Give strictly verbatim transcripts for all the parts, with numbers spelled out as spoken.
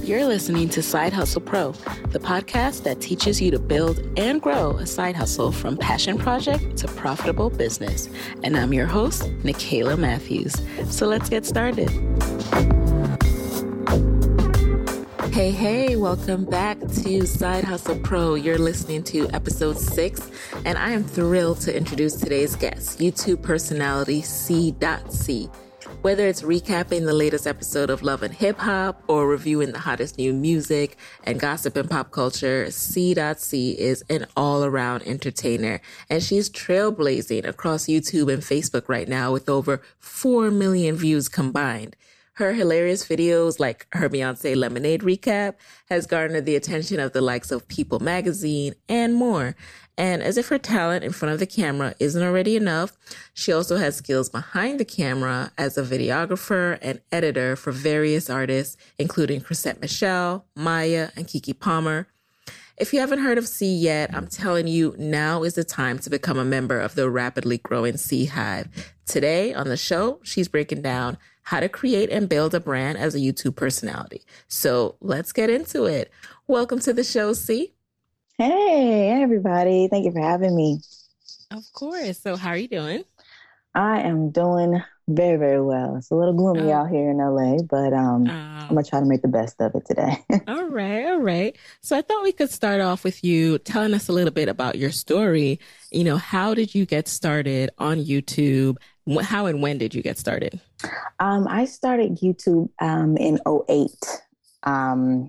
You're listening to Side Hustle Pro, the podcast that teaches you to build and grow a side hustle from passion project to profitable business. And I'm your host, Nikayla Matthews. So let's get started. Hey, hey, welcome back to Side Hustle Pro. You're listening to episode six, and I am thrilled to introduce today's guest, YouTube personality C C. Whether it's recapping the latest episode of Love and Hip Hop or reviewing the hottest new music and gossip in pop culture, C C is an all-around entertainer, and she's trailblazing across YouTube and Facebook right now with over four million views combined. Her hilarious videos, like her Beyonce Lemonade recap, has garnered the attention of the likes of People magazine and more. And as if her talent in front of the camera isn't already enough, she also has skills behind the camera as a videographer and editor for various artists, including Chrisette Michele, Maya, and Keke Palmer. If you haven't heard of C yet, I'm telling you, now is the time to become a member of the rapidly growing C Hive. Today on the show, she's breaking down how to create and build a brand as a YouTube personality. So let's get into it. Welcome to the show, C. Hey, everybody. Thank you for having me. Of course. So how are you doing? I am doing very, very well. It's a little gloomy oh. out here in L A, but um, oh. I'm going to try to make the best of it today. All right. All right. So I thought we could start off with you telling us a little bit about your story. You know, how did you get started on YouTube? How and when did you get started? Um, I started YouTube um, in oh eight. Um,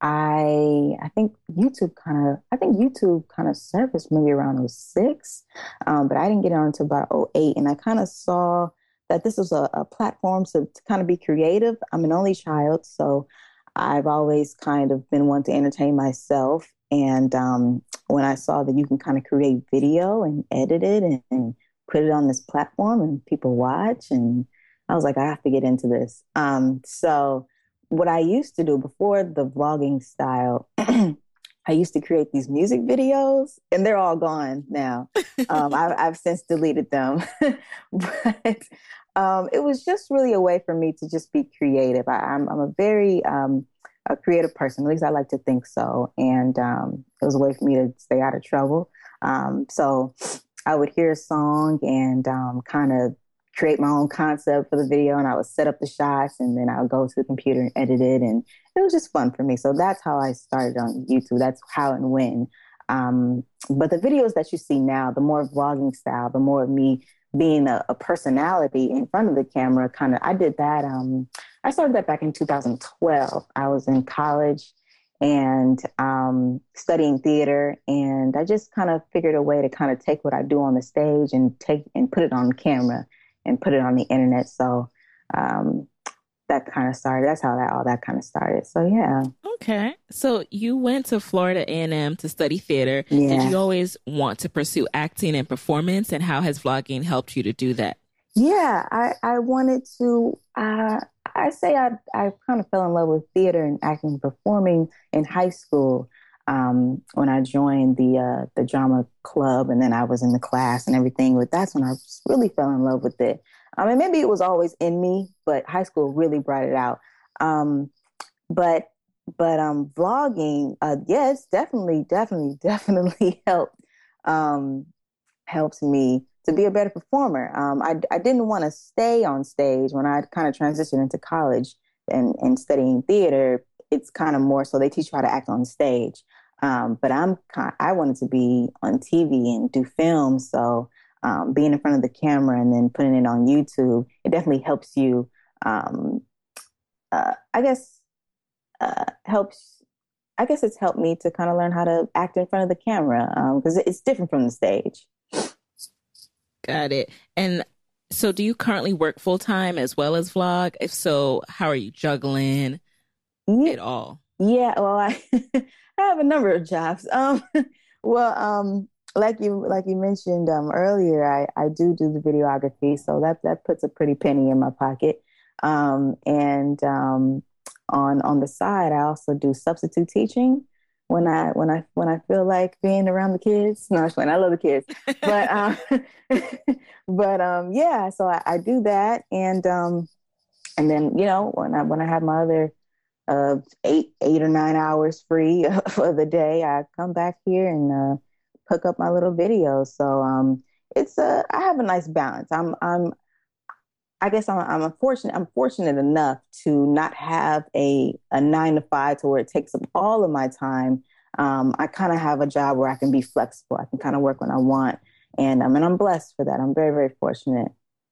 I I think YouTube kind of I think YouTube kind of surfaced maybe around oh six, um, but I didn't get on until about oh eight, and I kind of saw that this was a, a platform to, to kind of be creative. I'm an only child, so I've always kind of been one to entertain myself. And um, when I saw that you can kind of create video and edit it and, and put it on this platform and people watch, and I was like, I have to get into this. Um, so what I used to do before the vlogging style, I used to create these music videos, and they're all gone now. Um, I've, I've since deleted them, but um, it was just really a way for me to just be creative. I, I'm, I'm a very um, a creative person, at least I like to think so. And um, it was a way for me to stay out of trouble. Um, so I would hear a song and um, kind of create my own concept for the video, and I would set up the shots, and then I would go to the computer and edit it, and it was just fun for me. So that's how I started on YouTube. That's how and when. Um, but the videos that you see now, the more vlogging style, the more of me being a, a personality in front of the camera, kind of, I did that. Um, I started that back in two thousand twelve. I was in college and um, studying theater, and I just kind of figured a way to kind of take what I do on the stage and take and put it on camera and put it on the internet. So um, that kind of started. That's how that all that kind of started. So yeah. Okay. So you went to Florida A and M to study theater. Yeah. Did you always want to pursue acting and performance? And how has vlogging helped you to do that? Yeah, I, I wanted to, uh, I say I, I kind of fell in love with theater and acting and performing in high school. Um, when I joined the uh, the drama club, and then I was in the class and everything, but that's when I really fell in love with it. I mean, maybe it was always in me, but high school really brought it out. Um, but but um, vlogging, uh, yes, definitely, definitely, definitely helped um, helped me to be a better performer. Um, I I didn't want to stay on stage when I kind of transitioned into college and and studying theater. It's kind of more so they teach you how to act on stage. Um, but I'm kind I wanted to be on T V and do film. So um, being in front of the camera and then putting it on YouTube, it definitely helps you. Um, uh, I guess uh, helps. I guess it's helped me to kind of learn how to act in front of the camera because um, it's different from the stage. Got it. And so, do you currently work full time as well as vlog? If so, how are you juggling yeah. it all? Yeah, well, I I have a number of jobs. Um, well, um, like you like you mentioned um, earlier, I, I do do the videography, so that that puts a pretty penny in my pocket. Um, and um, on on the side, I also do substitute teaching when I when I when I feel like being around the kids. No, actually, I love the kids, but um, but um, yeah. So I, I do that, and um, and then you know when I when I have my other uh, eight, eight or nine hours free for the day, I come back here and uh, cook up my little videos. So um, it's a, I have a nice balance. I'm, I'm, I guess I'm, I'm fortunate. I'm fortunate enough to not have a a nine to five to where it takes up all of my time. Um, I kind of have a job where I can be flexible. I can kind of work when I want, and um, and I'm blessed for that. I'm very, very fortunate.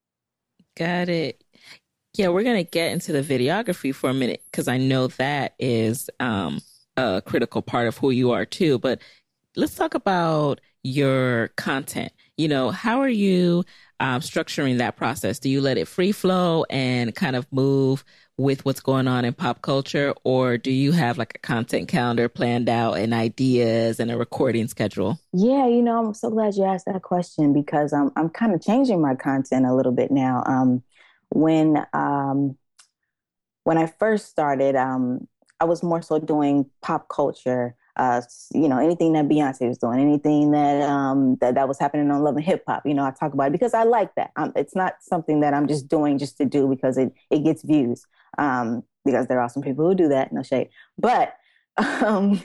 Got it. Yeah, we're going to get into the videography for a minute because I know that is um, a critical part of who you are too. But let's talk about your content. You know, how are you um, structuring that process? Do you let it free flow and kind of move with what's going on in pop culture? Or do you have like a content calendar planned out and ideas and a recording schedule? Yeah, you know, I'm so glad you asked that question because I'm I'm kind of changing my content a little bit now. Um, when um, when I first started, um, I was more so doing pop culture. Uh, you know, anything that Beyonce was doing, anything that um, that that was happening on Love and Hip Hop. You know, I talk about it because I like that. Um, it's not something that I'm just doing just to do because it it gets views. Um, because there are some people who do that, no shade. But um,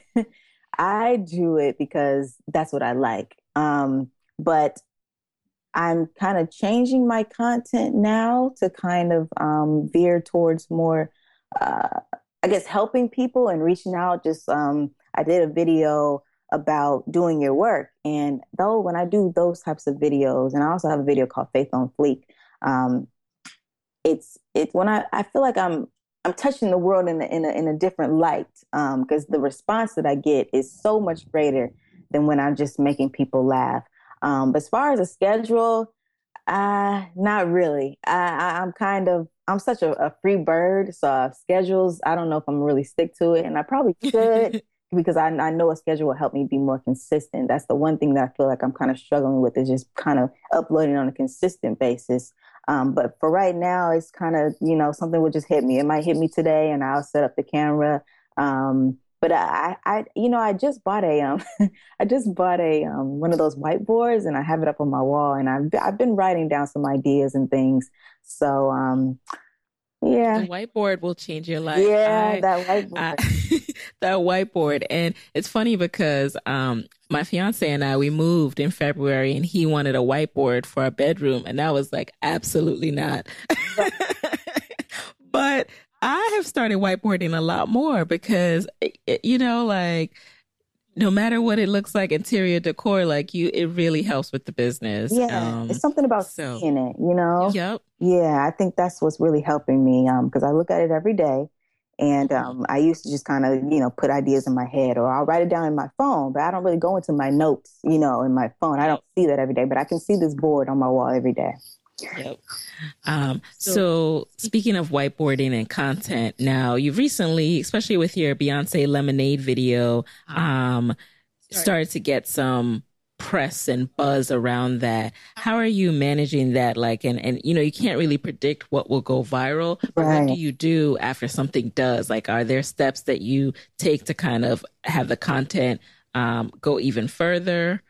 I do it because that's what I like. Um, but I'm kind of changing my content now to kind of um, veer towards more, uh, I guess, helping people and reaching out. Just um, I did a video about doing your work, and though when I do those types of videos, and I also have a video called Faith on Fleek. Um, it's it's when I, I feel like I'm I'm touching the world in a, in a, in a different light because um, the response that I get is so much greater than when I'm just making people laugh. Um, but as far as a schedule, uh, not really. I, I, I'm kind of, I'm such a, a free bird. So uh, schedules, I don't know if I'm really stick to it. And I probably should because I, I know a schedule will help me be more consistent. That's the one thing that I feel like I'm kind of struggling with is just kind of uploading on a consistent basis. Um, but for right now, it's kind of, you know, something will just hit me. It might hit me today and I'll set up the camera. Um, But I, I, you know, I just bought a, um, I just bought a, um, one of those whiteboards, and I have it up on my wall, and I've, I've been writing down some ideas and things. So, um, yeah, The whiteboard will change your life. yeah, I, that I whiteboard. that whiteboard. And it's funny because um my fiance and I, we moved in February and he wanted a whiteboard for our bedroom. And I was like, absolutely not. But I have started whiteboarding a lot more because, you know, like no matter what it looks like, interior decor, like you, it really helps with the business. Yeah, Um, it's something about so, seeing it, you know? yep. Yeah, I think that's what's really helping me um, because I look at it every day. And Mhm. um, I used to just kind of, you know, put ideas in my head or I'll write it down in my phone, but I don't really go into my notes, you know, in my phone. I Yep. don't see that every day, but I can see this board on my wall every day. Yep. Um, so speaking of whiteboarding and content, now you've recently, especially with your Beyonce Lemonade video, um, started to get some press and buzz around that. How are you managing that? Like, and, and, you know, you can't really predict what will go viral, but what do Right. you do after something does? Like, are there steps that you take to kind of have the content, um, go even further?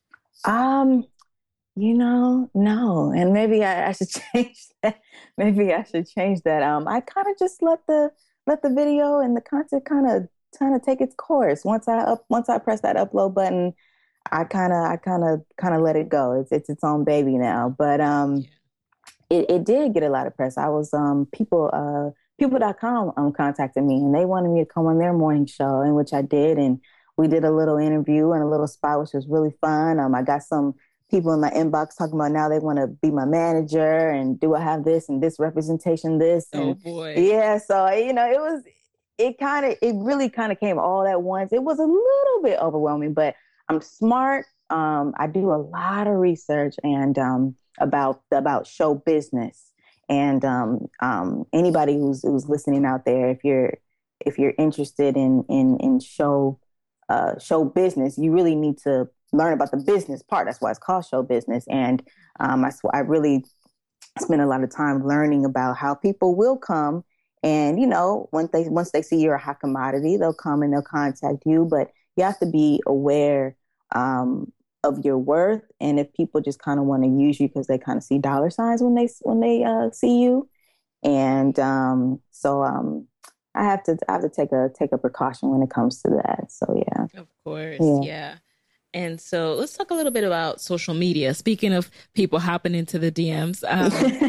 Um, you know, no. And maybe I, I should change that. Maybe I should change that. Um, I kind of just let the let the video and the content kind of kind of take its course. Once I up once I press that upload button, I kind of I kind of kind of let it go. It's it's its own baby now. But um it, it did get a lot of press. I was um people uh people dot com um contacted me and they wanted me to come on their morning show, in which I did, and we did a little interview and a little spot, which was really fun. Um I got some people in my inbox talking about now they want to be my manager and do I have this and this representation, this Oh and boy. yeah, so you know, it was it kind of it really kind of came all at once. It was a little bit overwhelming, but I'm smart. Um, I do a lot of research and um, about about show business. And um, um, anybody who's who's listening out there, if you're if you're interested in in in show uh, show business, you really need to learn about the business part. That's why it's called show business. And um, I I really spend a lot of time learning about how people will come. And you know, once they once they see you're a hot commodity, they'll come and they'll contact you. But you have to be aware um, of your worth, and if people just kind of want to use you because they kind of see dollar signs when they when they uh, see you, and um, so um, I have to I have to take a take a precaution when it comes to that. So yeah. Of course. Yeah. Yeah. And so let's talk a little bit about social media. Speaking of people hopping into the D Ms, um,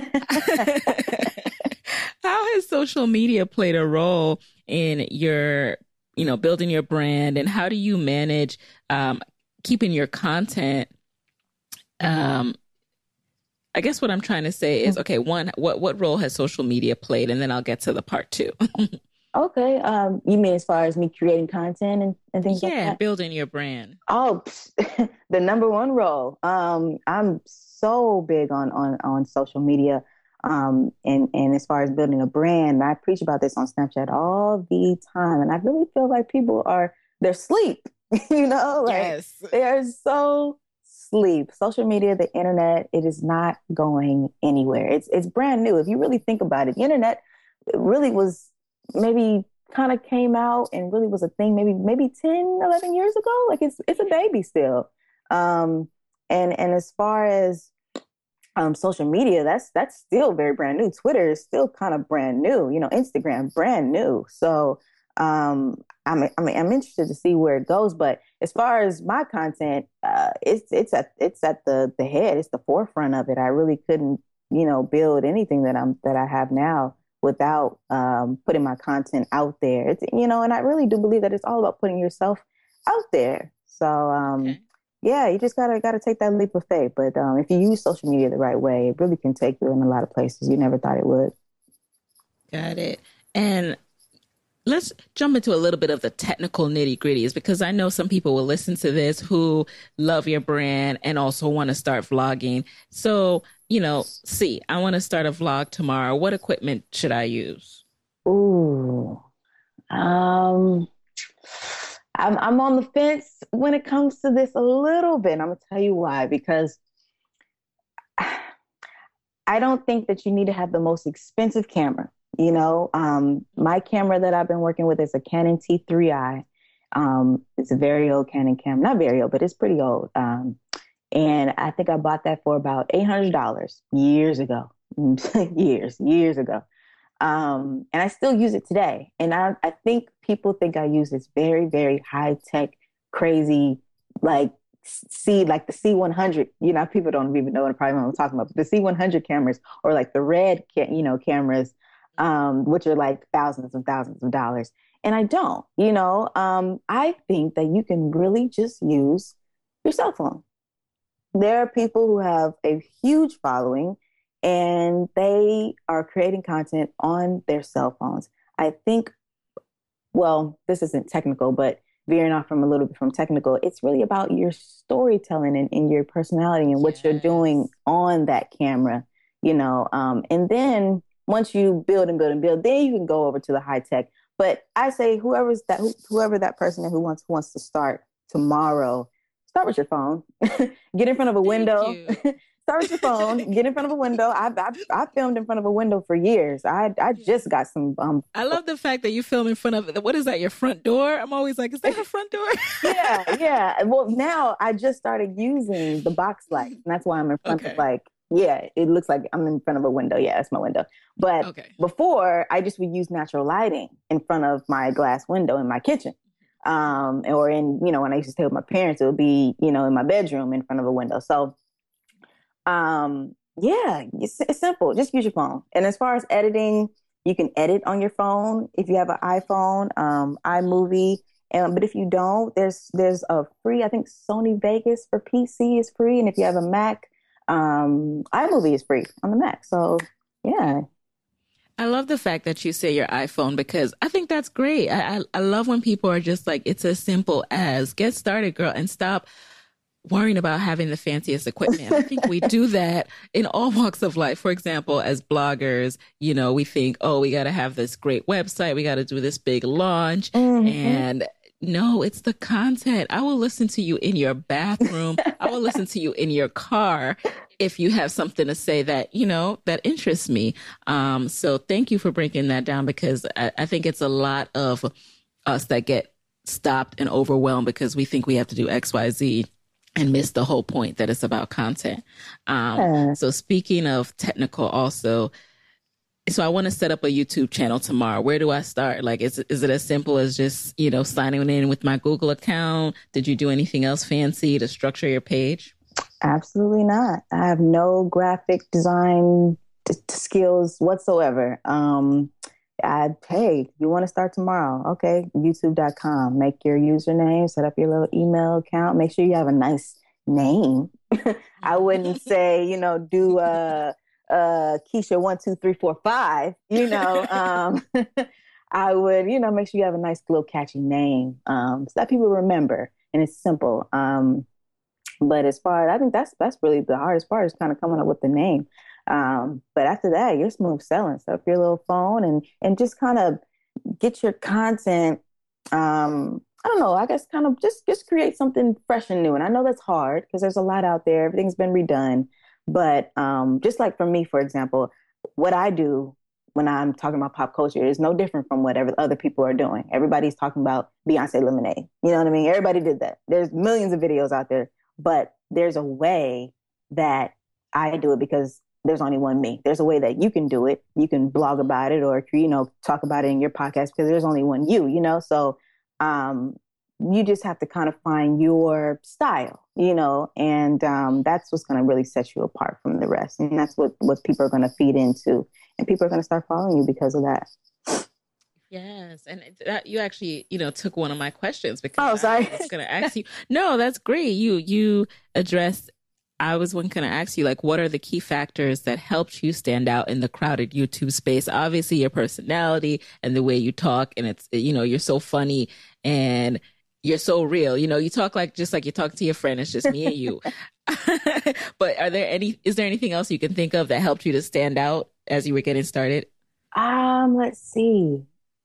how has social media played a role in your, you know, building your brand, and how do you manage um, keeping your content? Um, I guess what I'm trying to say is, okay, one, what what role has social media played, and then I'll get to the part two. Okay. Um, you mean as far as me creating content and, and things yeah, like that? building your brand. Oh, the number one role. Um, I'm so big on on on social media. Um, and and as far as building a brand, I preach about this on Snapchat all the time, and I really feel like people are they're asleep. You know, like Yes. they are so sleep. Social media, the internet, it is not going anywhere. It's it's brand new. If you really think about it, the internet really was maybe kind of came out and really was a thing maybe maybe ten, eleven years ago. Like it's it's a baby still. Um, and and as far as um, social media, that's that's still very brand new. Twitter is still kind of brand new. You know, Instagram, brand new. So um, I'm I mean I'm interested to see where it goes. But as far as my content, uh, it's it's at it's at the the head. It's the forefront of it. I really couldn't you know build anything that I'm that I have now without um, putting my content out there. It's you know, and I really do believe that it's all about putting yourself out there. So um, Okay. yeah, you just gotta gotta take that leap of faith. But um, if you use social media the right way, it really can take you in a lot of places you never thought it would. Got it. And let's jump into a little bit of the technical nitty gritties, because I know some people will listen to this who love your brand and also want to start vlogging. So, you know, see, I want to start a vlog tomorrow. What equipment should I use? Ooh, um, I'm I'm on the fence when it comes to this a little bit. I'm gonna tell you why, because I don't think that you need to have the most expensive camera. You know, um, my camera that I've been working with is a Canon T three i. Um, it's a very old Canon camera, not very old, but it's pretty old. Um, and I think I bought that for about eight hundred dollars years ago, years, years ago. Um, and I still use it today. And I, I think people think I use this very, very high tech, crazy, like C, like the C one hundred. You know, people don't even know what probably what I'm talking about. But the C one hundred cameras, or like the red, ca- you know, cameras, um, which are like thousands and thousands of dollars. And I don't. You know, um, I think that you can really just use your cell phone. There are people who have a huge following, and they are creating content on their cell phones. I think, well, this isn't technical, but veering off from a little bit from technical, it's really about your storytelling and, and your personality and what Yes. you're doing on that camera, you know. Um, and then once you build and build and build, then you can go over to the high tech. But I say whoever's that, whoever that person who wants who wants to start tomorrow, start with your phone. Get in front of a Thank window. you. Start with your phone. Get in front of a window. I've, I've I filmed in front of a window for years. I I just got some. Um, I love the fact that you film in front of, what is that, your front door? I'm always like, is that a front door? yeah, yeah. Well, now I just started using the box light, and that's why I'm in front Okay. of like, yeah, it looks like I'm in front of a window. Yeah, that's my window. But Okay. before, I just would use natural lighting in front of my glass window in my kitchen. Um, or in, you know, when I used to stay with my parents, it would be, you know, in my bedroom in front of a window. So, um, yeah, it's, it's simple. Just use your phone. And as far as editing, you can edit on your phone if you have an iPhone, um, iMovie. And, but if you don't, there's there's a free, I think Sony Vegas for P C is free. And if you have a Mac, um, iMovie is free on the Mac. So, yeah. I love the fact that you say your iPhone, because I think that's great. I, I, I love when people are just like, it's as simple as get started, girl, and stop worrying about having the fanciest equipment. I think we do that in all walks of life. For example, as bloggers, you know, we think, oh, we got to have this great website. We got to do this big launch. Mm-hmm. And no, it's the content. I will listen to you in your bathroom. I will listen to you in your car if you have something to say that, you know, that interests me. Um, so thank you for breaking that down, because I, I think it's a lot of us that get stopped and overwhelmed because we think we have to do X, Y, Z and miss the whole point that it's about content. Um, Yeah. So speaking of technical also, so I want to set up a YouTube channel tomorrow. Where do I start? Like, is, is it as simple as just, you know, signing in with my Google account? Did you do anything else fancy to structure your page? Absolutely not. I have no graphic design t- t- skills whatsoever. Um, I, hey, you want to start tomorrow? Okay, youtube dot com. Make your username, set up your little email account. Make sure you have a nice name. I wouldn't say, you know, do uh, uh, Keisha one, two, three, four, five. You know, um, I would, you know, make sure you have a nice little catchy name um, so that people remember, and it's simple. Um, but as far as I think that's that's really the hardest part is kind of coming up with the name. Um, but after that, you're smooth selling. Set up your little phone and and just kind of get your content. Um, I don't know. I guess kind of just just create something fresh and new. And I know that's hard because there's a lot out there. Everything's been redone. But um, just like for me, for example, what I do when I'm talking about pop culture is no different from whatever other people are doing. Everybody's talking about Beyonce Lemonade. You know what I mean? Everybody did that. There's millions of videos out there, but there's a way that I do it because there's only one me. There's a way that you can do it. You can blog about it or, you know, talk about it in your podcast because there's only one you, you know? So um, you just have to kind of find your style, you know, and um, that's what's going to really set you apart from the rest. And that's what, what people are going to feed into. And people are going to start following you because of that. Yes. And that, you actually, you know, took one of my questions because oh, sorry. I was going to ask you. No, that's great. You, you addressed, I was going to ask you, like, what are the key factors that helped you stand out in the crowded YouTube space? Obviously, your personality and the way you talk. And it's, you know, you're so funny and you're so real. You know, you talk like just like you talk to your friend. It's just me and you. But are there any, is there anything else you can think of that helped you to stand out as you were getting started? Um, let's see.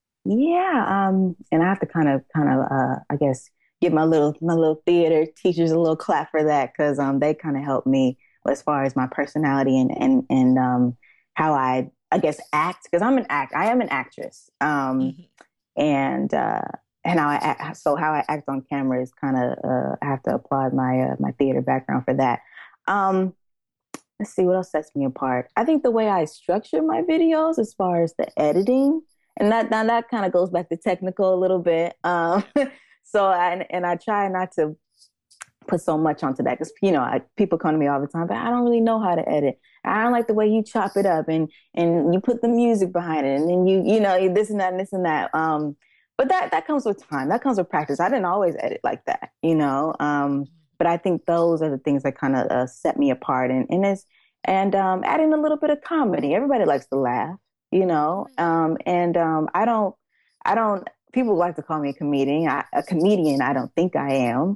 Yeah. Um, and I have to kind of, kind of, uh, I guess, give my little, my little theater teachers a little clap for that. Cause, um, they kind of helped me as far as my personality and, and, and, um, how I, I guess, act. Cause I'm an act, I am an actress. Um, mm-hmm. and, uh, and how I act, so how I act on camera is kind of, uh, I have to applaud my, uh, my theater background for that. Um, let's see what else sets me apart. I think the way I structure my videos as far as the editing, and that, now that kind of goes back to technical a little bit. Um, so I, and I try not to put so much onto that because, you know, I, people come to me all the time, but I don't really know how to edit. I don't like the way you chop it up and, and you put the music behind it and then you, you know, this and that and this and that. Um, but that, that comes with time. That comes with practice. I didn't always edit like that, you know? Um, but I think those are the things that kind of uh, set me apart and, and it's, and um, adding a little bit of comedy. Everybody likes to laugh, you know? Um, and um, I don't, I don't, people like to call me a comedian. I, a comedian, I don't think I am.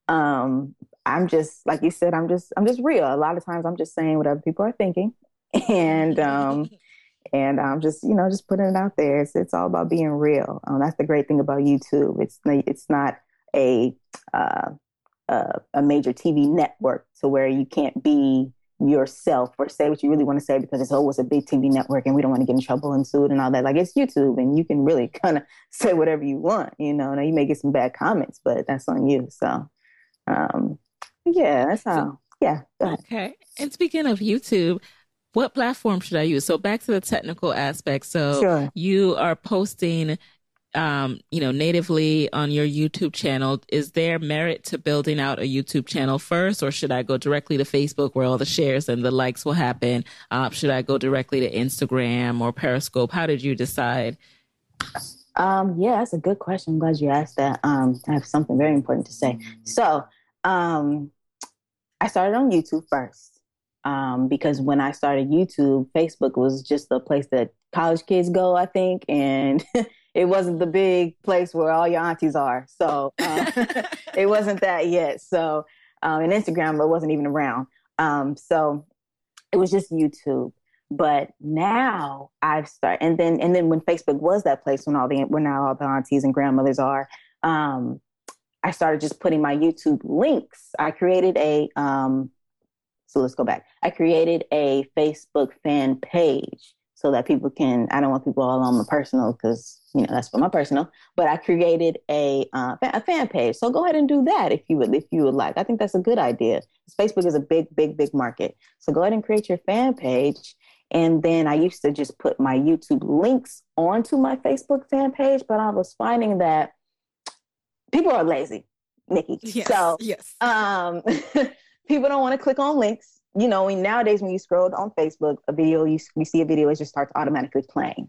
Um, I'm just, like you said, I'm just, I'm just real. A lot of times I'm just saying what other people are thinking. And, um, and I'm just, you know, just putting it out there. It's, it's all about being real. Um, that's the great thing about YouTube. It's, it's not a, uh, uh, a major T V network to where you can't be yourself or say what you really want to say because it's always a big T V network and we don't want to get in trouble and sued and all that. Like it's YouTube and you can really kind of say whatever you want, you know. Now you may get some bad comments, but that's on you. So, um, yeah, that's how. So, yeah. Okay. And speaking of YouTube, what platform should I use? So back to the technical aspect. So sure. You are posting, um, you know, natively on your YouTube channel. Is there merit to building out a YouTube channel first, or should I go directly to Facebook where all the shares and the likes will happen? Uh, should I go directly to Instagram or Periscope? How did you decide? Um, yeah, that's a good question. I'm glad you asked that. Um, I have something very important to say. So, um, I started on YouTube first. Um, because when I started YouTube, Facebook was just the place that college kids go, I think. And it wasn't the big place where all your aunties are. So uh, it wasn't that yet. So, um, and Instagram, it wasn't even around. Um, so it was just YouTube. But now I've started, and then, and then when Facebook was that place when all the, where now all the aunties and grandmothers are, um, I started just putting my YouTube links. I created a, um, So let's go back. I created a Facebook fan page so that people can, I don't want people all on my personal because, you know, that's for my personal, but I created a, uh, a fan page. So go ahead and do that if you would, if you would like. I think that's a good idea. Facebook is a big, big, big market. So go ahead and create your fan page And then I used to just put my YouTube links onto my Facebook fan page, but I was finding that people are lazy, Nikki. Yes, so yes. um, people don't want to click on links. You know, and nowadays when you scroll on Facebook, a video, you, you see a video, it just starts automatically playing.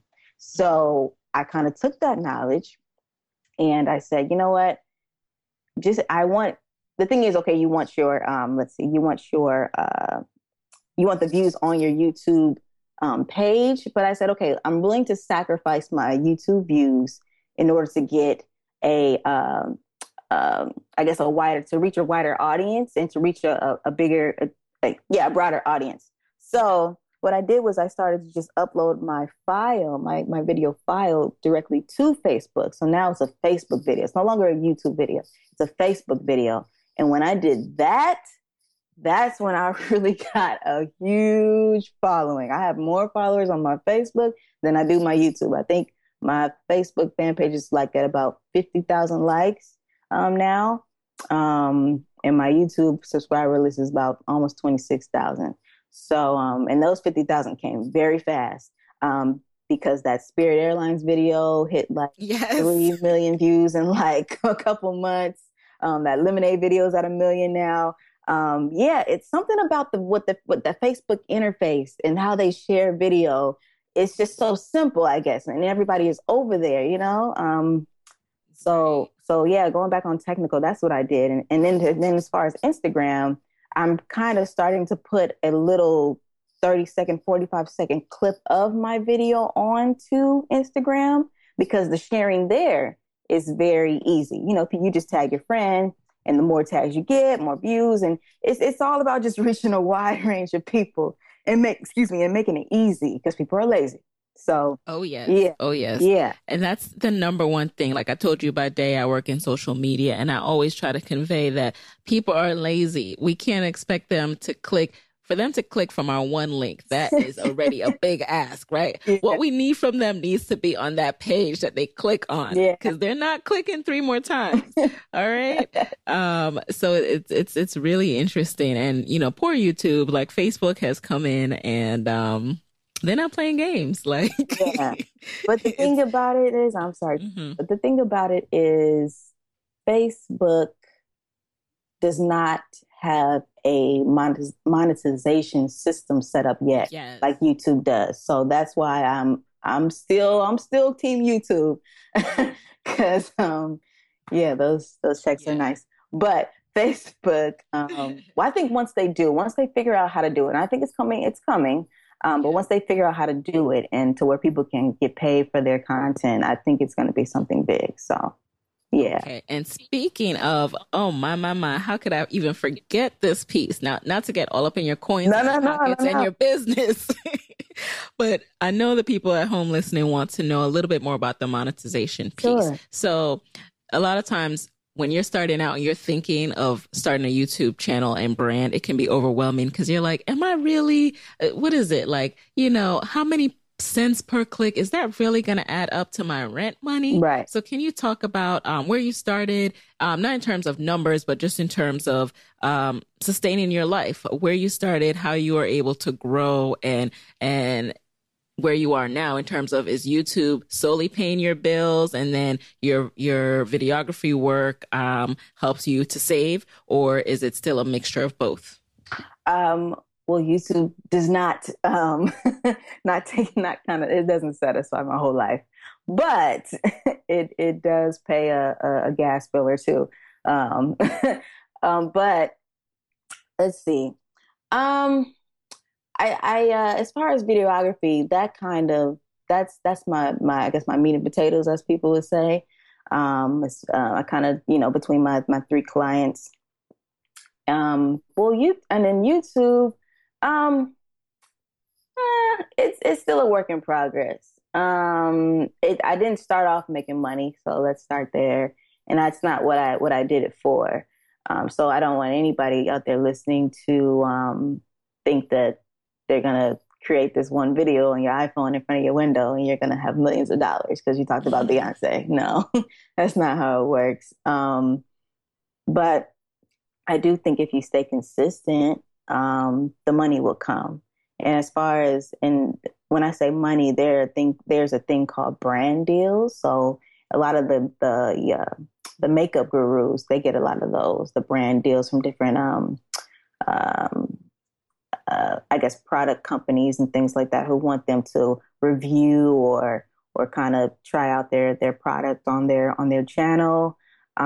So I kind of took that knowledge and I said, you know what, just, I want, the thing is, okay, you want your, um, let's see, you want your, uh, you want the views on your YouTube um, page. But I said, okay, I'm willing to sacrifice my YouTube views in order to get a, um, um, I guess, a wider, to reach a wider audience and to reach a, a, a bigger, a, a, yeah, a broader audience. So what I did was I started to just upload my file, my, my video file directly to Facebook. So now it's a Facebook video. It's no longer a YouTube video. It's a Facebook video. And when I did that, that's when I really got a huge following. I have more followers on my Facebook than I do my YouTube. I think my Facebook fan page is like at about fifty thousand likes um, now. Um, and my YouTube subscriber list is about almost twenty-six thousand. So, um, and those fifty thousand came very fast um, because that Spirit Airlines video hit like yes. three million views in like a couple months. Um, that Lemonade video is at a million now. Um, yeah, it's something about the what the what the Facebook interface and how they share video. It's just so simple, I guess, and everybody is over there, you know. Um, so so yeah, going back on technical, that's what I did, and and then then as far as Instagram, I'm kind of starting to put a little thirty second, forty-five second clip of my video onto Instagram because the sharing there is very easy. You know, you just tag your friend. And the more tags you get, more views. And it's it's all about just reaching a wide range of people and make, excuse me, and making it easy because people are lazy. So, oh, yes. Yeah. Oh, yes. Yeah. And that's the number one thing. Like I told you by day, I work in social media and I always try to convey that people are lazy. We can't expect them to click. For them to click from our one link, that is already a big ask, right? Yeah. What we need from them needs to be on that page that they click on, because yeah. they're not clicking three more times. All right. Um, so it's it's it's really interesting, and you know, poor YouTube, like Facebook has come in and um, they're not playing games, like. Yeah. But the thing about it is, I'm sorry, mm-hmm. but the thing about it is, Facebook does not have a monetization system set up yet, yes. like YouTube does. So that's why I'm I'm still I'm still team YouTube because um yeah those those checks yeah. are nice. But Facebook, um, well, I think once they do, once they figure out how to do it, and I think it's coming, it's coming. Um, but once they figure out how to do it and to where people can get paid for their content, I think it's going to be something big. So. Yeah. Okay. And speaking of, oh my, my, my, how could I even forget this piece? Now, not to get all up in your coins no, and no, no, pockets no, no. and your business, but I know the people at home listening want to know a little bit more about the monetization piece. Sure. So a lot of times when you're starting out and you're thinking of starting a YouTube channel and brand, it can be overwhelming because you're like, am I really, what is it? Like, you know, how many cents per click, is that really going to add up to my rent money? Right. So can you talk about um, where you started, um, not in terms of numbers, but just in terms of um, sustaining your life, where you started, how you were able to grow, and and where you are now in terms of, is YouTube solely paying your bills and then your your videography work um, helps you to save, or is it still a mixture of both? Um Well, YouTube does not, um, not take, not kind of, it doesn't satisfy my whole life, but it it does pay a, a, a gas bill or two. Um, um, but let's see. Um, I, I uh, as far as videography, that kind of, that's that's my my I guess my meat and potatoes, as people would say. Um, it's, uh, I kind of, you know, between my my three clients. Um, well, you and then YouTube. Um, uh, it's it's still a work in progress. Um, it, I didn't start off making money, so let's start there. And that's not what I what I did it for. Um, so I don't want anybody out there listening to um, think that they're gonna create this one video on your iPhone in front of your window and you're gonna have millions of dollars because you talked about Beyonce. No, that's not how it works. Um, but I do think if you stay consistent, um, the money will come. And as far as, and when I say money, there think there's a thing called brand deals. So a lot of the the yeah, the makeup gurus, they get a lot of those, the brand deals from different um um uh, I guess product companies and things like that who want them to review or or kind of try out their their product on their on their channel.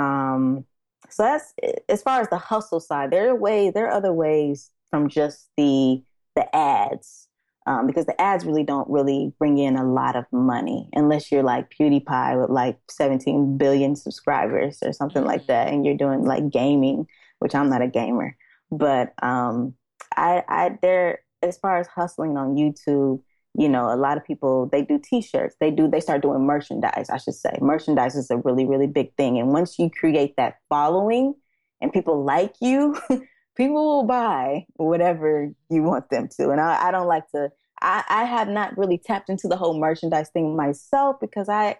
Um, so that's as far as the hustle side. There are ways, there are other ways from just the the ads, um, because the ads really don't really bring in a lot of money unless you're like PewDiePie with like seventeen billion subscribers or something Mm-hmm. like that, and you're doing like gaming, which I'm not a gamer, but um, I, I, there, as far as hustling on YouTube, you know, a lot of people, they do t-shirts. They do, they start doing merchandise, I should say. Merchandise is a really, really big thing. And once you create that following and people like you, people will buy whatever you want them to. And I, I don't like to, I, I have not really tapped into the whole merchandise thing myself because I,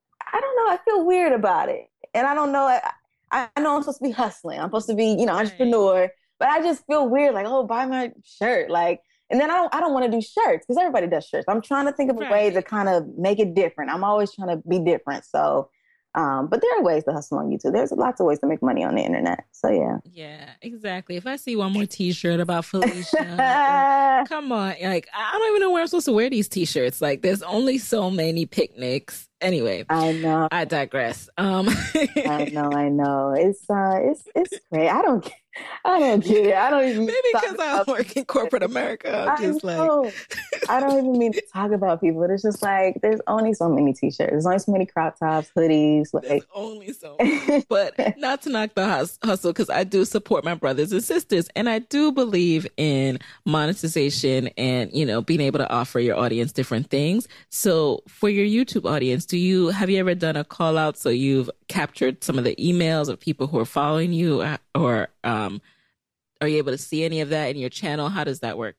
I don't know, I feel weird about it. And I don't know, I, I know I'm supposed to be hustling. I'm supposed to be, you know, entrepreneur, but I just feel weird, like, oh, buy my shirt. Like, and then I don't I don't want to do shirts because everybody does shirts. I'm trying to think of a Right. way to kind of make it different. I'm always trying to be different. So, um, but there are ways to hustle on YouTube. There's lots of ways to make money on the internet. So yeah. Yeah, exactly. If I see one more t-shirt about Felicia, or, come on. Like, I don't even know where I'm supposed to wear these t-shirts. Like, there's only so many picnics. Anyway, I know. I digress. Um, I know. I know. It's uh, it's it's great. I don't. I don't get it. I don't even maybe because I work in corporate America. I'm just I know. like, I don't even mean to talk about people. It's just like there's only so many t-shirts. There's only so many crop tops, hoodies. Like there's only so many. But not to knock the hus- hustle, because I do support my brothers and sisters, and I do believe in monetization and, you know, being able to offer your audience different things. So for your YouTube audience, do you have you ever done a call out so you've captured some of the emails of people who are following you, or um, are you able to see any of that in your channel? How does that work?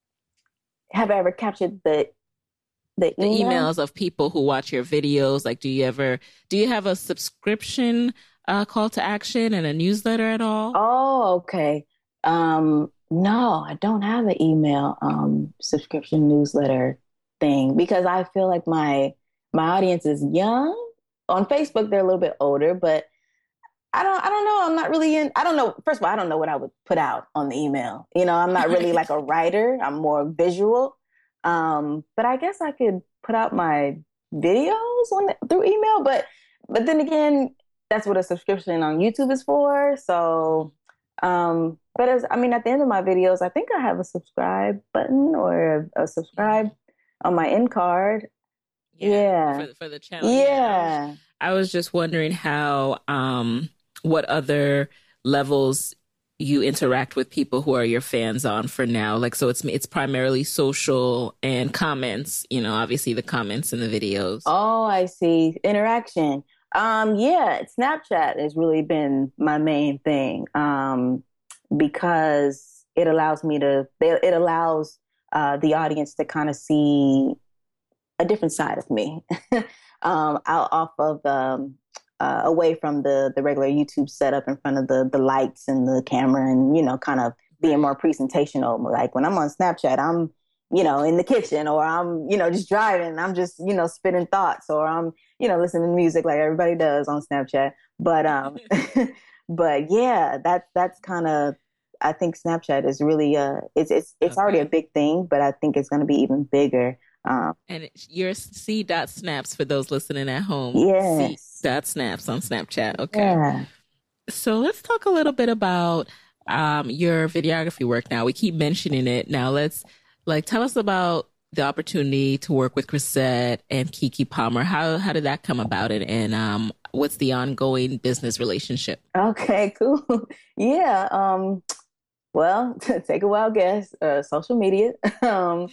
Have I ever captured the the, The email? emails of people who watch your videos? Like, do you ever, do you have a subscription uh, call to action and a newsletter at all? Oh, okay. Um, no, I don't have an email um, subscription newsletter thing because I feel like my my audience is young. On Facebook, they're a little bit older, but I don't I don't know. I'm not really in, I don't know. First of all, I don't know what I would put out on the email. You know, I'm not really like a writer. I'm more visual. Um, but I guess I could put out my videos on the, through email, but but then again, that's what a subscription on YouTube is for. So, um, but as I mean, at the end of my videos, I think I have a subscribe button or a, a subscribe on my end card. Yeah, Yeah. for, for the channel. Yeah. Yeah, I was, I was just wondering how, um, what other levels you interact with people who are your fans on for now. Like, so it's it's primarily social and comments. You know, obviously the comments in the videos. Oh, I see. Interaction. Um, yeah, Snapchat has really been my main thing um, because it allows me to, it allows uh, the audience to kind of see a different side of me um, out off of, um, uh, away from the, the regular YouTube setup in front of the, the lights and the camera and, you know, kind of being more presentational. Like when I'm on Snapchat, I'm, you know, in the kitchen, or I'm, you know, just driving. I'm just, you know, spitting thoughts, or I'm, you know, listening to music like everybody does on Snapchat. But, um, but yeah, that's, that's kind of, I think Snapchat is really, uh, it's, it's, it's Okay. already a big thing, but I think it's going to be even bigger. Um, And it's your C dot snaps for those listening at home. Yes. C dot snaps on Snapchat. Okay. yeah. So let's talk a little bit about um, your videography work now. We keep mentioning it. Now let's like tell us about the opportunity to work with Chrisette and Keke Palmer. How how did that come about, and, and um, what's the ongoing business relationship? Okay, cool. Yeah. Um, well, take a wild guess. Uh, social media. Um,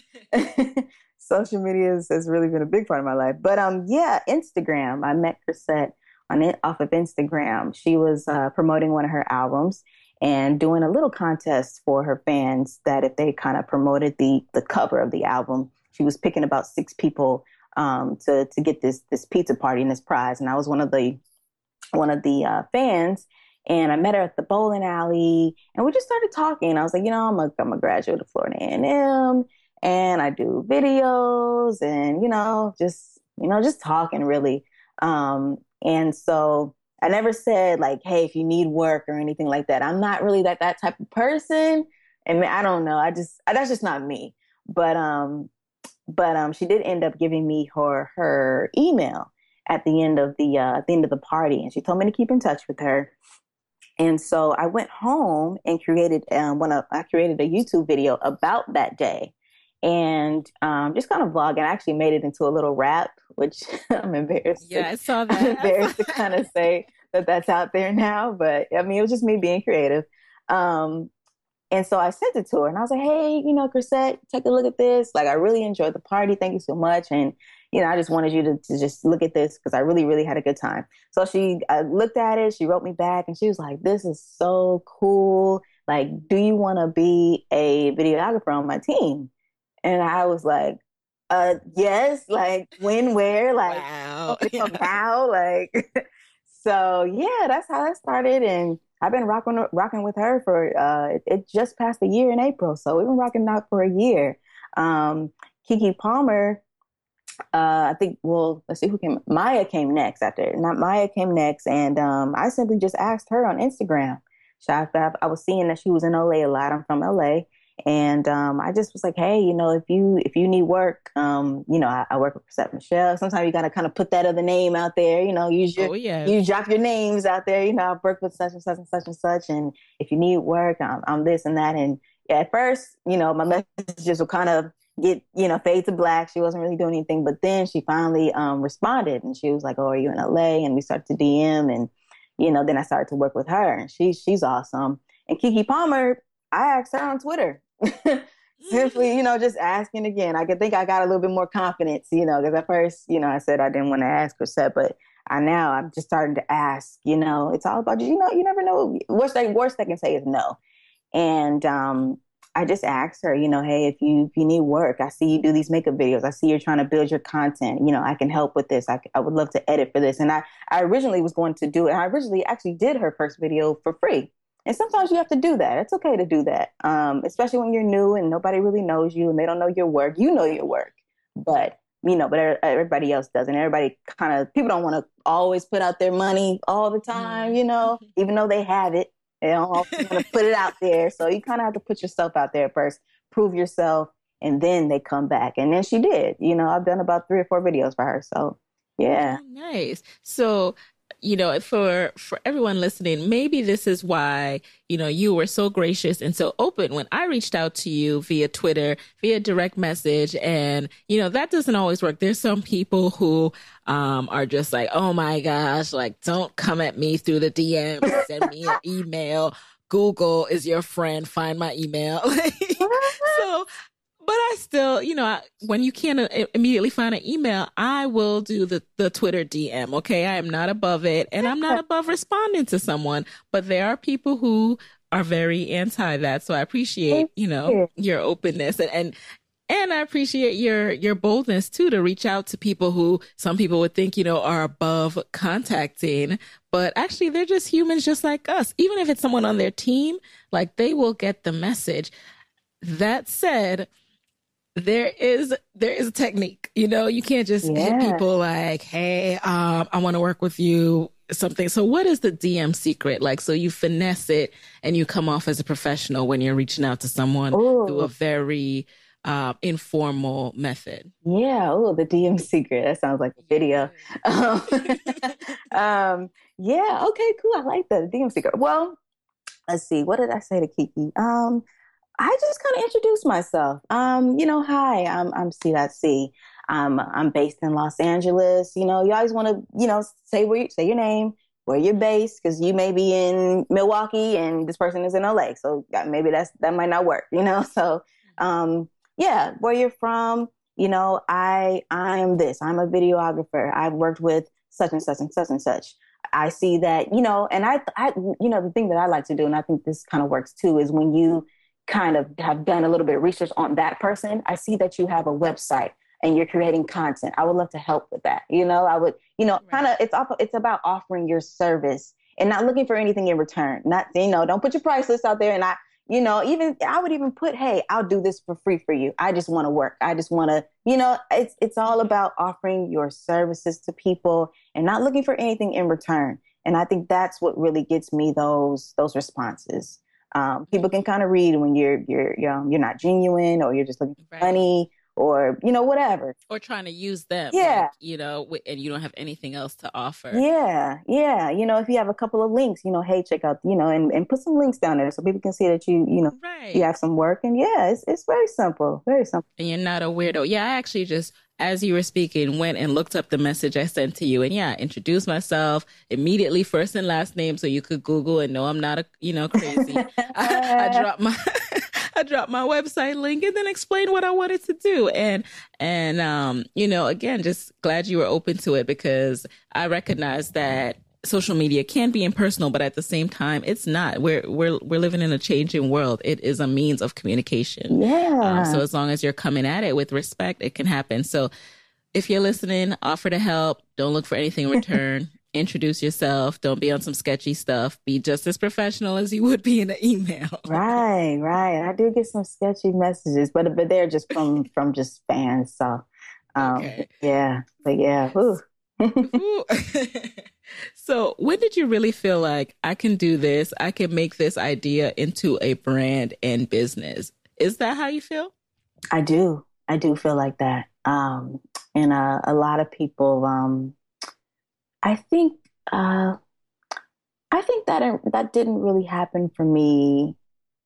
social media has, has really been a big part of my life. But um, yeah, Instagram. I met Chrisette on it off of Instagram. She was uh, promoting one of her albums and doing a little contest for her fans that if they kind of promoted the the cover of the album, she was picking about six people um, to to get this this pizza party and this prize. And I was one of the one of the uh, fans. And I met her at the bowling alley and we just started talking. I was like, you know, I'm a, I'm a graduate of Florida A and M and I do videos and, you know, just, you know, just talking really. Um, and so I never said like, hey, if you need work or anything like that. I'm not really that, that type of person. And I don't know. I just, that's just not me. But, um, but, um, she did end up giving me her, her email at the end of the, uh, at the end of the party. And she told me to keep in touch with her. And so I went home and created um, one of I created a YouTube video about that day, and um, just kind of vlog. And I actually made it into a little rap, which I'm embarrassed. Yeah, to, I saw that. I'm embarrassed to kind of say that that's out there now, but I mean, it was just me being creative. Um, and so I sent it to her, and I was like, "Hey, you know, Chrisette, take a look at this. Like, I really enjoyed the party. Thank you so much, and you know, I just wanted you to, to just look at this because I really, really had a good time." So she uh, looked at it. She wrote me back, and she was like, "This is so cool. Like, do you want to be a videographer on my team?" And I was like, "Uh, yes. Like, when, where, like, Wow. yeah. How, like." So yeah, that's how that started, and I've been rocking rocking with her for uh, it, it just passed a year in April, so we've been rocking out for a year. Um, Keke Palmer. Uh, I think, well, let's see who came. Maya came next after. Not Maya came next. And um, I simply just asked her on Instagram. So I, I was seeing that she was in L A a lot. I'm from L A. And um, I just was like, hey, you know, if you if you need work, um, you know, I, I work with Chrisette Michelle. Sometimes you got to kind of put that other name out there, you know, use your, oh, yes. you drop your names out there. You know, I've worked with such and such and such and such. And if you need work, I'm, I'm this and that. And at first, you know, my messages were kind of get, you know, fade to black. She wasn't really doing anything. But then she finally um, responded and she was like, oh, are you in L A? And we started to D M and, you know, then I started to work with her and she, she's awesome. And Keke Palmer, I asked her on Twitter, simply, you know, just asking again. I could think I got a little bit more confidence, you know, because at first, you know, I said I didn't want to ask Chrisette, but I now I'm just starting to ask, you know, it's all about, you know, you never know. Worst they, worst they can say is no. And, um, I just asked her, you know, hey, if you if you need work, I see you do these makeup videos. I see you're trying to build your content. You know, I can help with this. I, I would love to edit for this. And I, I originally was going to do it. I originally actually did her first video for free. And sometimes you have to do that. It's okay to do that, um, especially when you're new and nobody really knows you and they don't know your work. You know your work, but, you know, but everybody else doesn't. Everybody kind of, people don't want to always put out their money all the time, you know, even though they have it. They don't always want to put it out there. So you kind of have to put yourself out there first, prove yourself, and then they come back. And then she did. You know, I've done about three or four videos for her. So, yeah. Oh, nice. So, you know, for for everyone listening, maybe this is why, you know, you were so gracious and so open when I reached out to you via Twitter, via direct message. And, you know, that doesn't always work. There's some people who um, are just like, oh, my gosh, like, don't come at me through the D Ms. Send me an email. Google is your friend. Find my email. So, but I still, you know, when you can't immediately find an email, I will do the, the Twitter D M. Okay. I am not above it and I'm not above responding to someone, but there are people who are very anti that. So I appreciate, you know, your openness and, and, and I appreciate your, your boldness too, to reach out to people who some people would think, you know, are above contacting, but actually they're just humans just like us. Even if it's someone on their team, like they will get the message. That said, There is there is a technique, you know, you can't just yeah. hit people like, hey, um, I want to work with you, something. So what is the D M secret? Like, so you finesse it and you come off as a professional when you're reaching out to someone Ooh. through a very uh, informal method. Yeah. Oh, the D M secret. That sounds like a video. Um, um, yeah. Okay, cool. I like that. The D M secret. Well, let's see. What did I say to Keke? Um, I just kind of introduced myself. Um, you know, hi, I'm I'm C.C. Um, I'm based in Los Angeles. You know, you always want to, you know, say where you, say your name, where you're based, because you may be in Milwaukee and this person is in L A. So maybe that's that might not work. You know, so um, yeah, where you're from. You know, I I'm this. I'm a videographer. I've worked with such and such and such and such. I see that, you know, and I I you know the thing that I like to do, and I think this kind of works too, is when you kind of have done a little bit of research on that person, I see that you have a website and you're creating content. I would love to help with that. You know, I would, you know, right. kind of, it's off, it's about offering your service and not looking for anything in return. Not, you know, don't put your price list out there. And I, you know, even I would even put, hey, I'll do this for free for you. I just want to work. I just want to, you know, it's, it's all about offering your services to people and not looking for anything in return. And I think that's what really gets me those, those responses. Um, people can kind of read when you're, you're, you're, you're not genuine, or you're just looking for Right. money, or, you know, whatever. Or trying to use them. Yeah. Like, you know, and you don't have anything else to offer. Yeah. Yeah. You know, if you have a couple of links, you know, hey, check out, you know, and, and put some links down there so people can see that you, you know, right. you have some work. And yeah, it's, it's very simple, very simple. And you're not a weirdo. Yeah. I actually just, as you were speaking, went and looked up the message I sent to you. And yeah, introduced myself immediately, first and last name, so you could Google and know I'm not a, you know, crazy. I, I dropped my, I dropped my website link and then explained what I wanted to do. And, and, um, you know, again, just glad you were open to it, because I recognize that social media can be impersonal, but at the same time, it's not. We're, we're, we're living in a changing world. It is a means of communication. Yeah. Um, so as long as you're coming at it with respect, it can happen. So if you're listening, offer to help. Don't look for anything in return. Introduce yourself. Don't be on some sketchy stuff. Be just as professional as you would be in an email. Right, right. I do get some sketchy messages, but but they're just from from just fans. So, um, okay. yeah, but yeah. Ooh. Ooh. So when did you really feel like I can do this? I can make this idea into a brand and business. Is that how you feel? I do. I do feel like that. Um, and uh, a lot of people. Um, I think. Uh, I think that that didn't really happen for me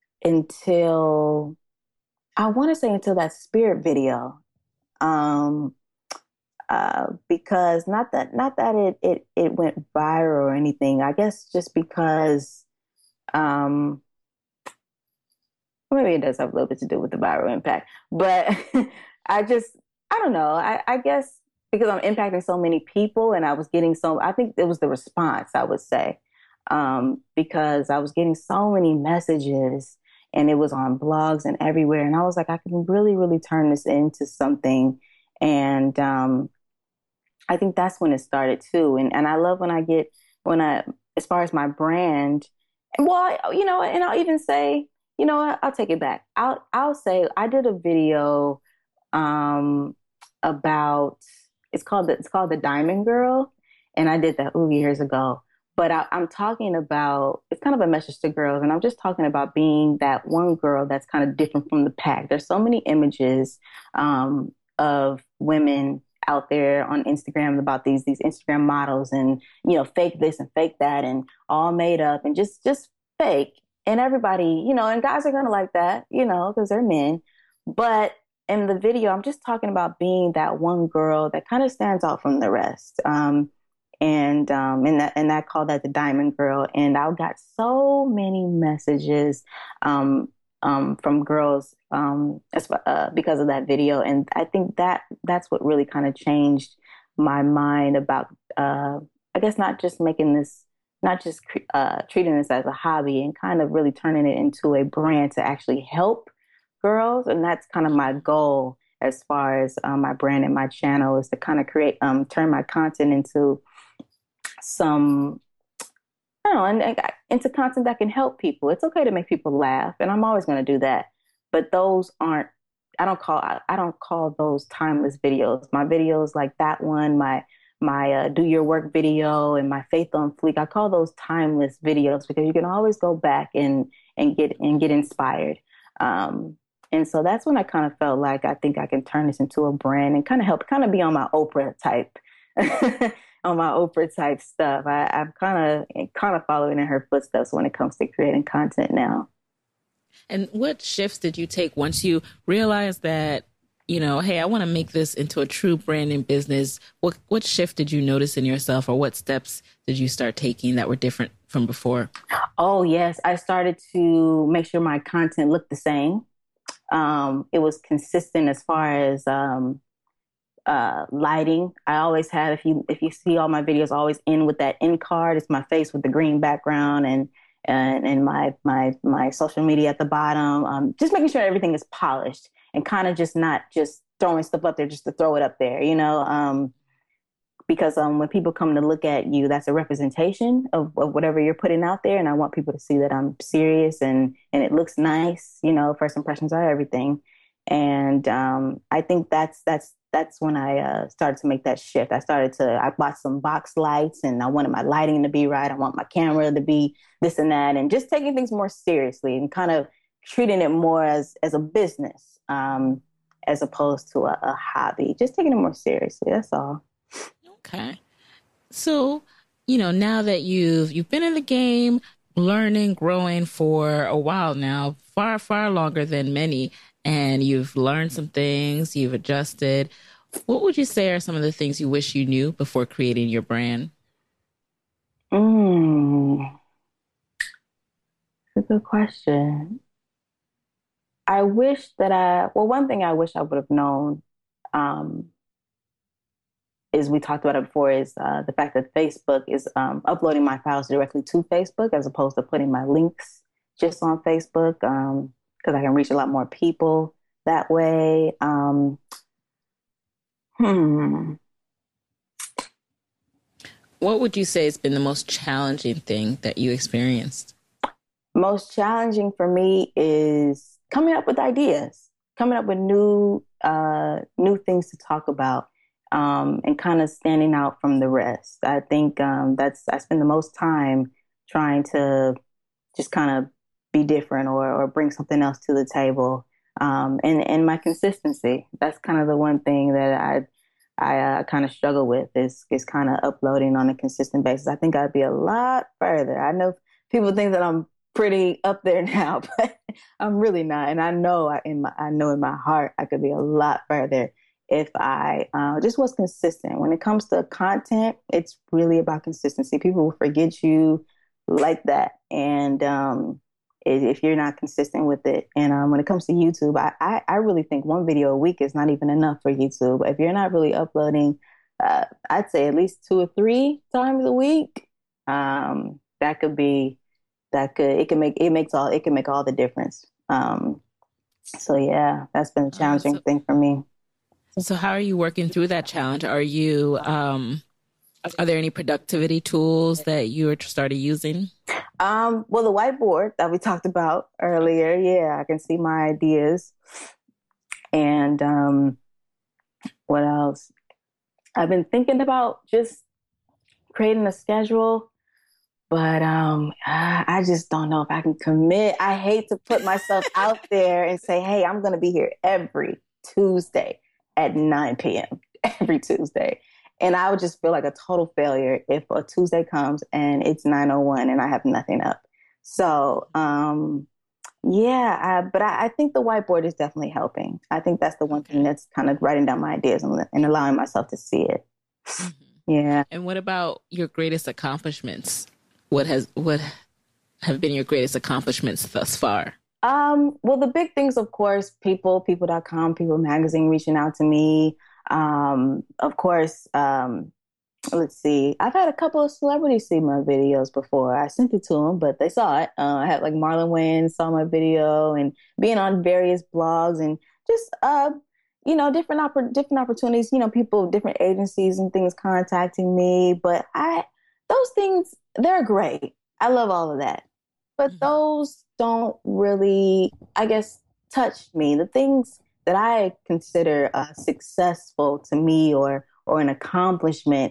until, I want to say until that Spirit video. Um, uh, because not that not that it, it it went viral or anything. I guess just because um, maybe it does have a little bit to do with the viral impact. But I just I don't know. I, I guess because I'm impacting so many people, and I was getting so I think it was the response, I would say. Um, because I was getting so many messages, and it was on blogs and everywhere. And I was like, I can really, really turn this into something. And um, I think that's when it started too. And and I love when I get, when I, as far as my brand, well, you know, and I'll even say, you know what, I'll take it back. I'll, I'll say I did a video um, about, it's called, the, it's called The Diamond Girl. And I did that ooh, years ago. But I, I'm talking about, it's kind of a message to girls. And I'm just talking about being that one girl that's kind of different from the pack. There's so many images um, of women out there on Instagram about these, these Instagram models, and, you know, fake this and fake that, and all made up and just, just fake. And everybody, you know, and guys are going to like that, you know, because they're men. But in the video, I'm just talking about being that one girl that kind of stands out from the rest. Um, And um and that and I call that the Diamond Girl. And I got so many messages um um from girls um as, uh, because of that video. And I think that that's what really kind of changed my mind about uh I guess not just making this, not just uh treating this as a hobby, and kind of really turning it into a brand to actually help girls. And that's kind of my goal as far as um, my brand and my channel, is to kind of create um turn my content into some, I don't know, and, and into content that can help people. It's okay to make people laugh, and I'm always going to do that. But those aren't, I don't call, I, I don't call those timeless videos. My videos like that one, my my uh, Do Your Work video, and my Faith on Fleek, I call those timeless videos, because you can always go back and and get and get inspired. Um, and so that's when I kind of felt like I think I can turn this into a brand and kind of help, kind of be on my Oprah type. on my Oprah type stuff. I, I'm kind of kind of following in her footsteps when it comes to creating content now. And what shifts did you take once you realized that, you know, hey, I want to make this into a true branding business? What what shift did you notice in yourself, or what steps did you start taking that were different from before? Oh, yes. I started to make sure my content looked the same. Um, it was consistent as far as um, Uh, lighting. I always have, if you if you see all my videos, always end with that end card. It's my face with the green background, and and and my my my social media at the bottom. Um, just making sure everything is polished, and kind of just not just throwing stuff up there just to throw it up there, you know. Um, because um, when people come to look at you, that's a representation of, of whatever you're putting out there. And I want people to see that I'm serious and, and it looks nice. You know, first impressions are everything. And um, I think that's that's that's when I uh, started to make that shift. I started to, I bought some box lights and I wanted my lighting to be right. I want my camera to be this and that, and just taking things more seriously and kind of treating it more as, as a business um, as opposed to a, a hobby, just taking it more seriously. That's all. Okay. So, you know, now that you've, you've been in the game, learning, growing for a while now, far, far longer than many, and you've learned some things, you've adjusted. What would you say are some of the things you wish you knew before creating your brand? Mm, that's a good question. I wish that I, well, one thing I wish I would have known um, is we talked about it before is uh, the fact that Facebook is um, uploading my files directly to Facebook as opposed to putting my links just on Facebook. Um, because I can reach a lot more people that way. Um, hmm. What would you say has been the most challenging thing that you experienced? Most challenging for me is coming up with ideas, coming up with new, uh, new things to talk about, um, and kind of standing out from the rest. I think um, that's I spend the most time trying to just kind of be different or, or bring something else to the table. Um, and, and my consistency, that's kind of the one thing that I, I uh, kind of struggle with is, is kind of uploading on a consistent basis. I think I'd be a lot further. I know people think that I'm pretty up there now, but I'm really not. And I know I, in my, I know in my heart, I could be a lot further if I uh, just was consistent. When it comes to content, it's really about consistency. People will forget you like that. And, um, if you're not consistent with it. And um, when it comes to YouTube, I, I, I really think one video a week is not even enough for YouTube. If you're not really uploading, uh, I'd say at least two or three times a week, um, that could be, that could, it can make, it makes all, it can make all the difference. Um, so yeah, that's been a challenging uh, so, thing for me. So how are you working through that challenge? Are you, um, are there any productivity tools that you started using? Um, well, the whiteboard that we talked about earlier, yeah, I can see my ideas. And um, what else? I've been thinking about just creating a schedule, but um, I just don't know if I can commit. I hate to put myself out there and say, hey, I'm going to be here every Tuesday at nine p.m. every Tuesday. And I would just feel like a total failure if a Tuesday comes and it's nine oh one and I have nothing up. So, um, yeah, I, but I, I think the whiteboard is definitely helping. I think that's the one thing that's kind of writing down my ideas and, and allowing myself to see it. Mm-hmm. Yeah. And what about your greatest accomplishments? What has what have been your greatest accomplishments thus far? Um, well, the big things, of course, people, people dot com, People Magazine reaching out to me. Um, of course, um, let's see. I've had a couple of celebrities see my videos before. I sent it to them, but they saw it. Uh, I had like Marlon Wayans saw my video, and being on various blogs and just, uh, you know, different oppor- different opportunities. You know, people, different agencies and things contacting me. But I, those things, they're great. I love all of that. But mm-hmm. those don't really, I guess, touch me. The things that I consider uh, successful to me or or an accomplishment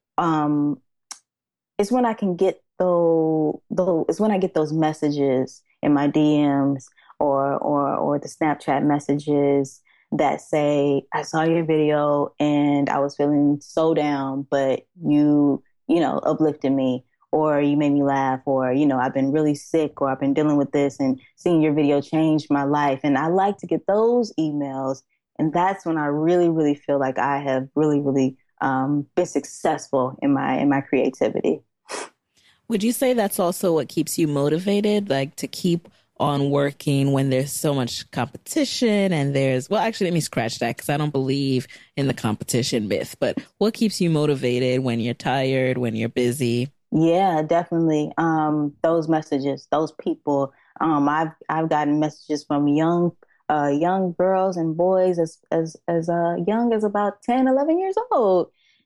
um, is when I can get those, those is when I get those messages in my D Ms or or or the Snapchat messages that say, I saw your video and I was feeling so down, but you, you know, uplifted me, or you made me laugh, or, you know, I've been really sick, or I've been dealing with this, and seeing your video changed my life. And I like to get those emails. And that's when I really, really feel like I have really, really um, been successful in my, in my creativity. Would you say that's also what keeps you motivated, like to keep on working when there's so much competition and there's, well, actually, let me scratch that because I don't believe in the competition myth, but what keeps you motivated when you're tired, when you're busy? Yeah, definitely. Um, those messages, those people. Um, I've I've gotten messages from young uh, young girls and boys as as as uh, young as about ten, eleven years old,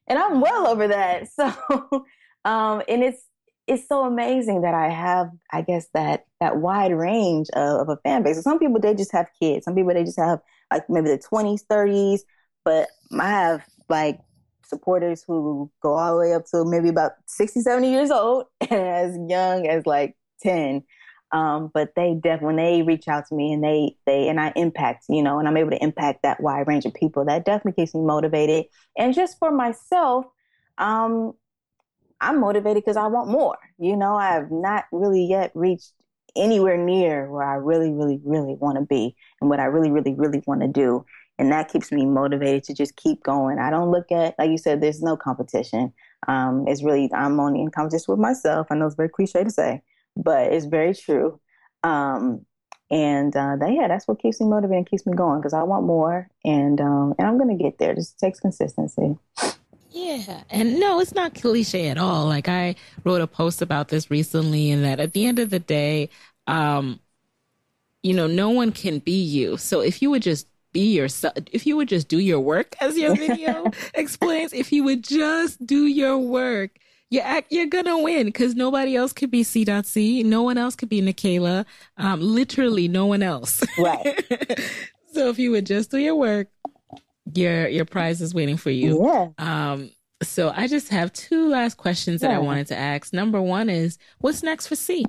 and I'm well over that. So, um, and it's it's so amazing that I have, I guess, that that wide range of, of a fan base. So some people, they just have kids. Some people, they just have like maybe the twenties, thirties. But I have like supporters who go all the way up to maybe about sixty, seventy years old, and as young as like ten. Um, but they definitely, when they reach out to me and they, they, and I impact, you know, and I'm able to impact that wide range of people, that definitely keeps me motivated. And just for myself, um, I'm motivated because I want more. You know, I have not really yet reached anywhere near where I really, really, really want to be and what I really, really, really want to do. And that keeps me motivated to just keep going. I don't look at, like you said, there's no competition. Um, it's really, I'm only in competition with myself. I know it's very cliche to say, but it's very true. Um, and uh, that, yeah, that's what keeps me motivated and keeps me going because I want more, and um, and I'm going to get there. It just takes consistency. Yeah, and no, it's not cliche at all. Like I wrote a post about this recently, and that at the end of the day, um, you know, no one can be you. So if you would just be yourself, if you would just do your work, as your video explains, if you would just do your work, you act, you're gonna win because nobody else could be C C. No one else could be Nicaila. Um, literally, no one else. Right. So if you would just do your work, your your prize is waiting for you. Yeah. Um. So I just have two last questions that yeah. I wanted to ask. Number one is, what's next for C?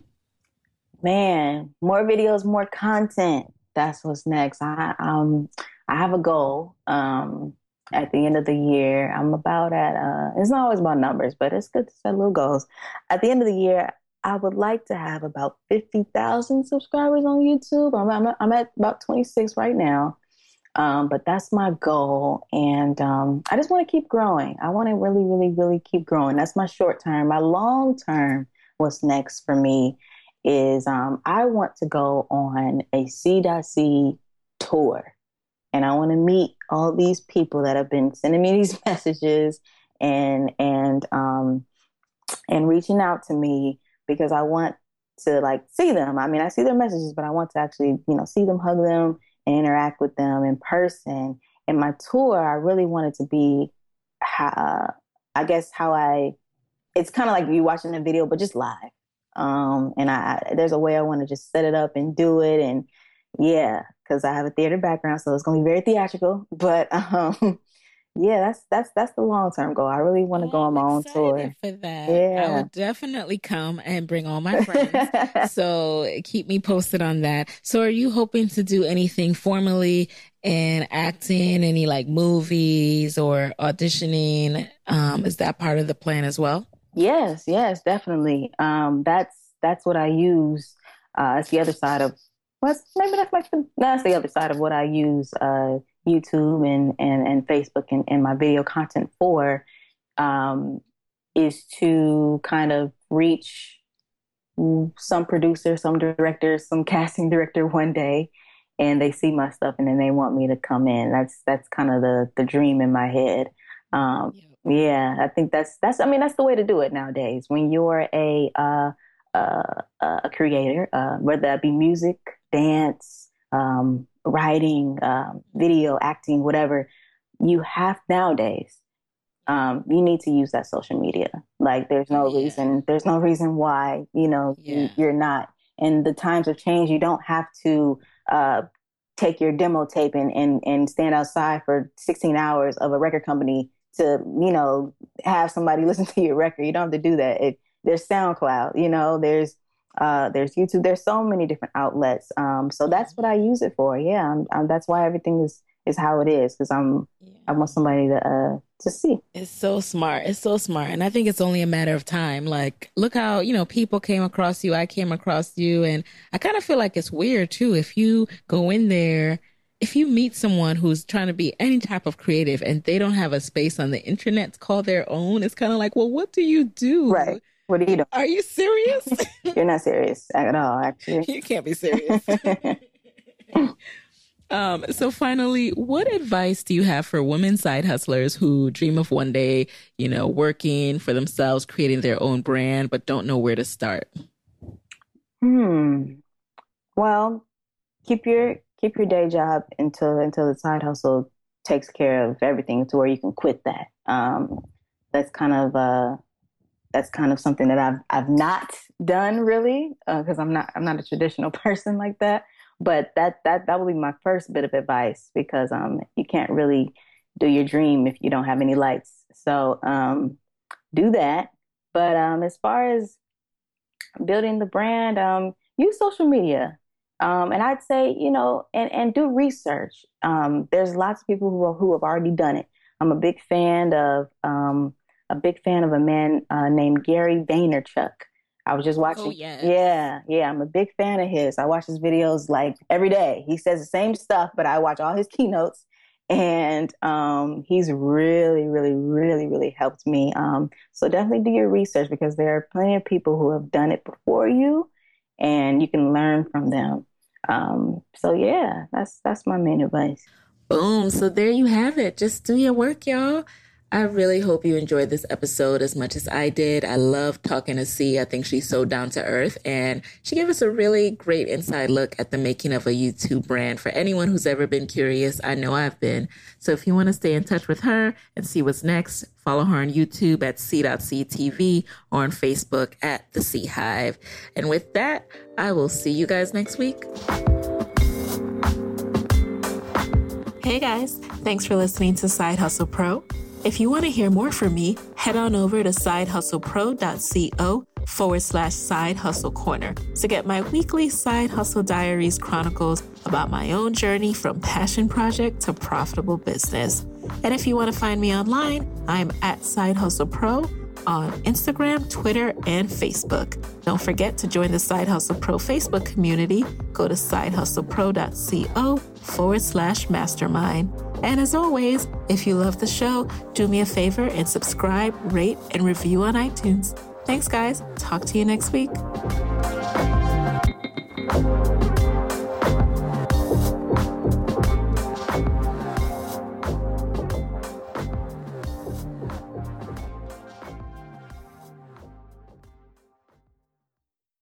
Man, more videos, more content. That's what's next. I um I have a goal. Um. At the end of the year, I'm about at, uh, it's not always about numbers, but it's good to set little goals. At the end of the year, I would like to have about fifty thousand subscribers on YouTube. I'm, I'm, I'm at about twenty-six right now. Um, but that's my goal. And um, I just want to keep growing. I want to really, really, really keep growing. That's my short term. My long term, what's next for me is um, I want to go on a C C tour. And I want to meet all these people that have been sending me these messages and and um, and reaching out to me because I want to like see them. I mean, I see their messages, but I want to actually, you know, see them, hug them, and interact with them in person. And my tour, I really want it to be, uh, I guess, how I. It's kind of like you watching a video, but just live. Um, and I, there's a way I want to just set it up and do it, and yeah, because I have a theater background, so it's going to be very theatrical. But um, yeah, that's that's that's the long term goal. I really want to oh, go on I'm my own tour. For that, yeah, I would definitely come and bring all my friends. So keep me posted on that. So, are you hoping to do anything formally in acting, any like movies or auditioning? Um, is that part of the plan as well? Yes, yes, definitely. Um, that's that's what I use. Uh, it's the other side of. Well, maybe that's like the, that's the other side of what I use uh, YouTube and, and, and Facebook and, and my video content for, um, is to kind of reach some producer, some director, some casting director one day, and they see my stuff and then they want me to come in. That's that's kind of the the dream in my head. Um, yeah. yeah, I think that's that's. I mean, that's the way to do it nowadays. When you're a uh, uh, a creator, uh, whether that be music, dance, um, writing, um, video, acting, whatever, you have nowadays, um, you need to use that social media. Like there's no yeah. reason, there's no reason why, you know, yeah. you, you're not. And the times have changed. You don't have to uh, take your demo tape and, and, and stand outside for sixteen hours of a record company to, you know, have somebody listen to your record. You don't have to do that. It, there's SoundCloud, you know, there's Uh, there's YouTube. There's so many different outlets. Um, so that's what I use it for. Yeah, I'm, I'm, that's why everything is is how it is because I'm yeah. I want somebody to uh, to see. It's so smart. It's so smart, and I think it's only a matter of time. Like, look how you know people came across you. I came across you, and I kind of feel like it's weird too if you go in there. If you meet someone who's trying to be any type of creative and they don't have a space on the internet to call their own, it's kind of like, well, what do you do? Right. What are you doing? Are you serious? You're not serious at all, actually. You can't be serious. um, so finally, what advice do you have for women side hustlers who dream of one day, you know, working for themselves, creating their own brand, but don't know where to start? Hmm. Well, keep your keep your day job until until the side hustle takes care of everything to where you can quit that. Um, that's kind of uh, that's kind of something that I've I've not done really because uh, I'm not I'm not a traditional person like that. But that that that will be my first bit of advice because um you can't really do your dream if you don't have any lights. So um do that. But um as far as building the brand, um use social media. Um, and I'd say, you know, and, and do research. Um, there's lots of people who are, who have already done it. I'm a big fan of um, a big fan of a man uh, named Gary Vaynerchuk. I was just watching. Oh, yes. Yeah, yeah. I'm a big fan of his. I watch his videos like every day. He says the same stuff, but I watch all his keynotes. And um, he's really, really, really, really helped me. Um, so definitely do your research because there are plenty of people who have done it before you and you can learn from them. Um, so yeah, that's that's my main advice. Boom. So there you have it. Just do your work, y'all. I really hope you enjoyed this episode as much as I did. I love talking to C. I think she's so down to earth, and she gave us a really great inside look at the making of a YouTube brand. For anyone who's ever been curious, I know I've been. So if you want to stay in touch with her and see what's next, follow her on YouTube at c dot c t v or on Facebook at The C Hive. And with that, I will see you guys next week. Hey guys, thanks for listening to Side Hustle Pro. If you want to hear more from me, head on over to sidehustlepro.co forward slash side hustle corner to get my weekly Side Hustle Diaries chronicles about my own journey from passion project to profitable business. And if you want to find me online, I'm at Side Hustle Pro on Instagram, Twitter, and Facebook. Don't forget to join the Side Hustle Pro Facebook community. Go to sidehustlepro.co forward slash mastermind. And as always, if you love the show, do me a favor and subscribe, rate, and review on iTunes. Thanks, guys. Talk to you next week.